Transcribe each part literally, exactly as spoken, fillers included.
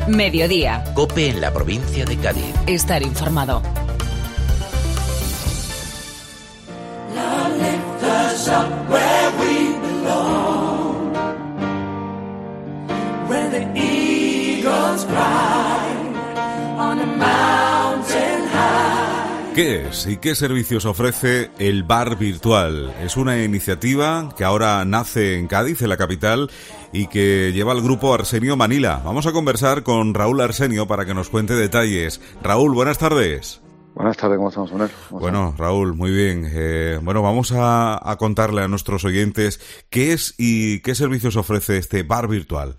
Mediodía. COPE en la provincia de Cádiz. Estar informado. ¿Qué es y qué servicios ofrece el bar virtual? Es una iniciativa que ahora nace en Cádiz, en la capital, y que lleva al grupo Arsenio Manila. Vamos a conversar con Raúl Arsenio para que nos cuente detalles. Raúl, buenas tardes. Buenas tardes, ¿cómo estamos, Manuel? Bueno, estamos? Raúl, muy bien. Eh, bueno, vamos a, a contarle a nuestros oyentes qué es y qué servicios ofrece este bar virtual.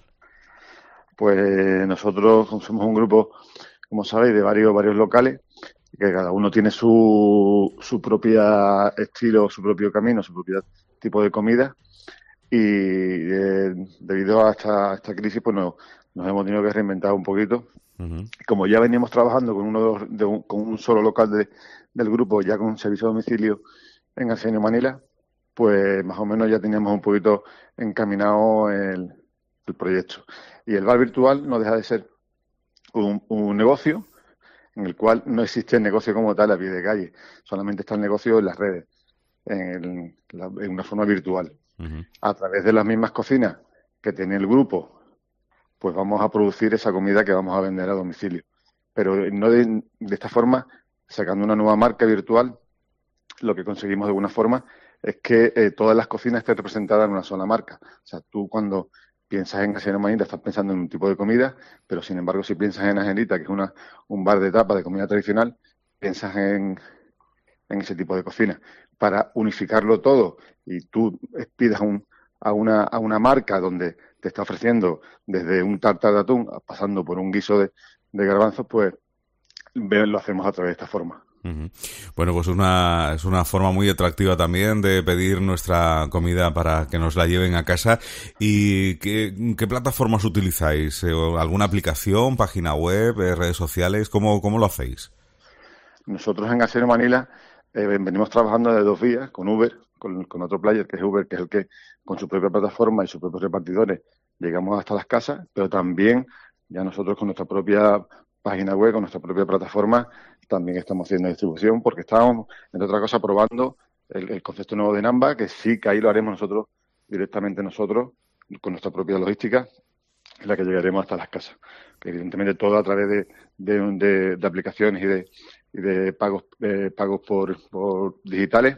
Pues nosotros somos un grupo, como sabéis, de varios varios locales, que cada uno tiene su su propia estilo, su propio camino, su propio tipo de comida, y eh, debido a esta, a esta crisis pues nos, nos hemos tenido que reinventar un poquito. Uh-huh. Como ya veníamos trabajando con uno de un, con un solo local de, del grupo, ya con un servicio a domicilio en Arsenio Manila, pues más o menos ya teníamos un poquito encaminado el, el proyecto. Y el bar virtual no deja de ser un, un negocio en el cual no existe el negocio como tal a pie de calle, solamente está el negocio en las redes, en, el, la, en una forma virtual. Uh-huh. A través de las mismas cocinas que tiene el grupo, pues vamos a producir esa comida que vamos a vender a domicilio. Pero no de, de esta forma, sacando una nueva marca virtual, lo que conseguimos de alguna forma es que eh, todas las cocinas estén representadas en una sola marca. O sea, tú cuando piensas en Arsenio Manila, estás pensando en un tipo de comida, pero sin embargo, si piensas en Angelita, que es una un bar de tapa de comida tradicional, piensas en, en ese tipo de cocina. Para unificarlo todo y tú pidas un, a, una, a una marca donde te está ofreciendo desde un tartar de atún, pasando por un guiso de, de garbanzos, pues lo hacemos a través de esta forma. Uh-huh. Bueno, pues una, es una forma muy atractiva también de pedir nuestra comida para que nos la lleven a casa. ¿Y qué, qué plataformas utilizáis? ¿Alguna aplicación, página web, redes sociales? ¿Cómo, cómo lo hacéis? Nosotros en Arsenio Manila eh, venimos trabajando de dos vías con Uber, con, con otro player que es Uber, que es el que con su propia plataforma y sus propios repartidores llegamos hasta las casas, pero también ya nosotros con nuestra propia página web, con nuestra propia plataforma, también estamos haciendo distribución, porque estábamos, entre otras cosas, probando el, el concepto nuevo de Namba, que sí que ahí lo haremos nosotros, directamente nosotros, con nuestra propia logística, en la que llegaremos hasta las casas. Que evidentemente todo a través de, de, de, de aplicaciones y de, y de pagos eh, pagos por, por digitales.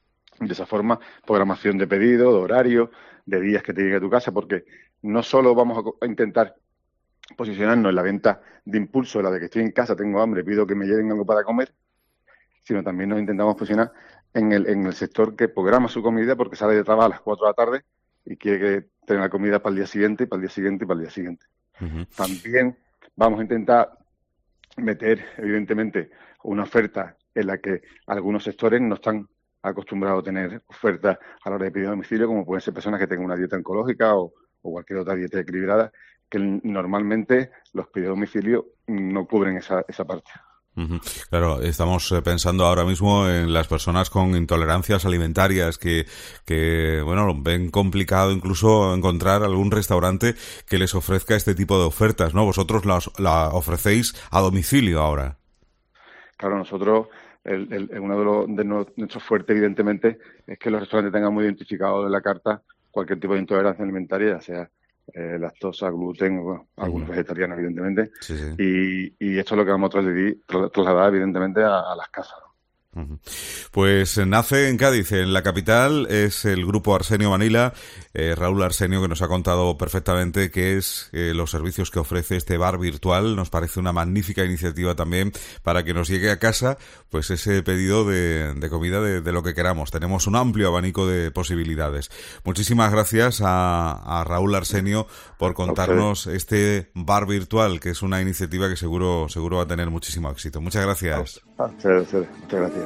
De esa forma, programación de pedido, de horario, de días que te llegue a tu casa, porque no solo vamos a intentar posicionarnos en la venta de impulso, la de que estoy en casa, tengo hambre, pido que me lleven algo para comer, sino también nos intentamos posicionar en el, en el sector que programa su comida porque sale de trabajo a las cuatro de la tarde y quiere que tenga la comida para el día siguiente, y para el día siguiente y para el día siguiente. Uh-huh. También vamos a intentar meter, evidentemente, una oferta en la que algunos sectores no están acostumbrados a tener ofertas a la hora de pedir a domicilio, como pueden ser personas que tengan una dieta oncológica o, o cualquier otra dieta equilibrada, que normalmente los pedidos a domicilio no cubren esa, esa parte. Uh-huh. Claro, estamos pensando ahora mismo en las personas con intolerancias alimentarias que, que, bueno, ven complicado incluso encontrar algún restaurante que les ofrezca este tipo de ofertas, ¿no? Vosotros las, la ofrecéis a domicilio ahora. Claro, nosotros, el, el, uno de, los, de nuestros fuertes, evidentemente, es que los restaurantes tengan muy identificado en la carta cualquier tipo de intolerancia alimentaria, ya sea Eh, lactosa, gluten, bueno, algunos uh-huh. vegetarianos, evidentemente, sí, sí. Y, y esto es lo que vamos a trasladar, trasladar evidentemente, a, a las casas. Uh-huh. Pues nace en Cádiz, en la capital, es el grupo Arsenio Manila, eh, Raúl Arsenio, que nos ha contado perfectamente qué es eh, los servicios que ofrece este bar virtual. Nos parece una magnífica iniciativa también para que nos llegue a casa pues ese pedido de, de comida de, de lo que queramos. Tenemos un amplio abanico de posibilidades. Muchísimas gracias a, a Raúl Arsenio por contarnos okay. este bar virtual, que es una iniciativa que seguro seguro va a tener muchísimo éxito. Muchas gracias. Muchas gracias.